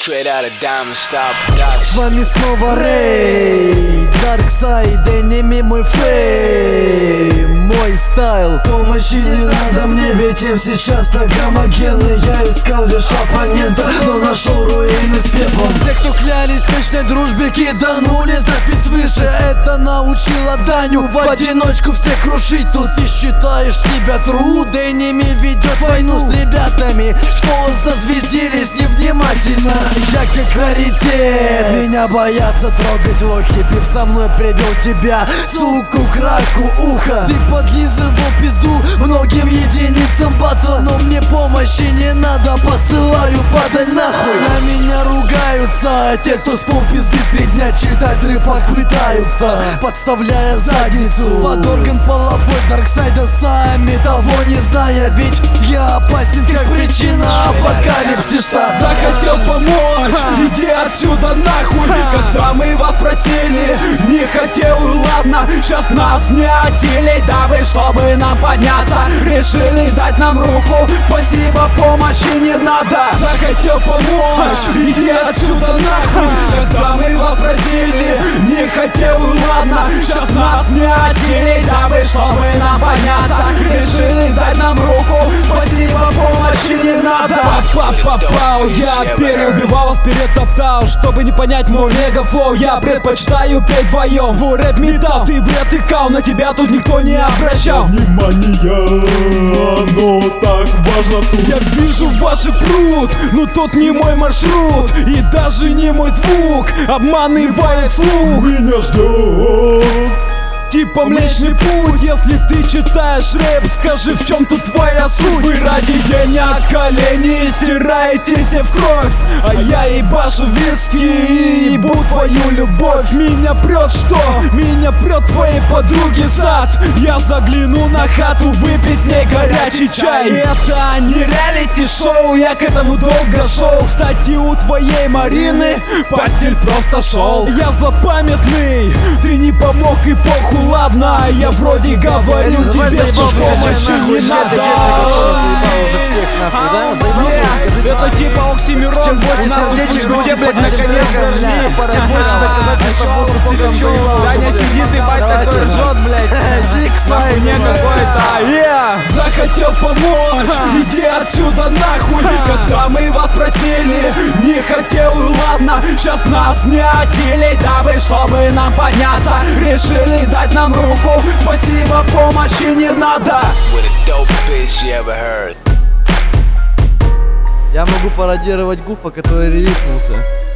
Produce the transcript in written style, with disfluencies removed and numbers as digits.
Straight out of Diamond Star Production. С вами снова Рэй, Darkside, Enemy, мой фейм, мой стайл. Помощи не надо мне, ведь им сейчас так гомогенный. Я искал лишь оппонента, но нашел руины с пеплом. Те, кто клялись в вечной дружбе, киданули за ведь свыше. Это научило Даню в одиночку всех крушить. Тут ты считаешь себя труд, Enemy ведет войну с ребятами, что зазвездились невнимательно. Я как раритет, меня боятся трогать лохи. Биф со мной привел тебя, суку, краку, ухо. Ты подлизывал пизду многим единицам батла, но мне помощи не надо, посылаю подаль нахуй. На меня ругаются те, кто с полпизды 3 дня читать рыбак пытаются, подставляя задницу под орган половой Дарксайда, сами того не зная. Ведь я опасен как причина апокалипсиса. Захотел помочь, иди отсюда нахуй. Когда мы вас просили, не хотел, и ладно. Сейчас нас не осилить, дабы чтобы нам подняться, решили дать нам руку. Спасибо, помощи не надо. Захотел помочь, иди отсюда нахуй. Когда мы вас просили, не хотел, и ладно. Сейчас нас не осилить, дабы чтобы нам подняться, решили дать нам руку. Спасибо, помощи не надо. Попал, я переубивал вас, перетоптал. Чтобы не понять мой мегафлоу, я предпочитаю петь вдвоем. Твой рэп металл, ты бред и кал, на тебя тут никто не обращал внимание, оно так важно тут. Я вижу ваши пруд, но тот не мой маршрут, и даже не мой звук обманывает слух. Меня ждет Типа Млечный Путь. Если ты читаешь рэп, скажи, в чем тут твоя суть? Вы ради денег колени стираетесь в кровь, а я ебашу виски и ебу твою любовь. Меня прет что? Меня прет твоей подруги зад. Я загляну на хату выпить с ней горячий чай. Это не реалити-шоу, я к этому долго шел. Кстати, у твоей Марины постель просто шел. Я злопамятный, ты не помог и похуй. Ладно, я вроде говорю тебе, что помощи не надо. Это типа Оксимирон. Чем больше сердечек в груди, блядь, наконец дожди, тем больше доказательств, что Даня сидит и бать такой ржет, блядь. Хуйня какой-то. Захотел помочь, иди отсюда нахуй. Когда мы вас просили, не хотел, и ладно. Сейчас нас не осилить, дабы чтобы нам подняться, решили дать нам руку. Спасибо, помощи не надо. Я могу пародировать Гуфа, который рифнулся.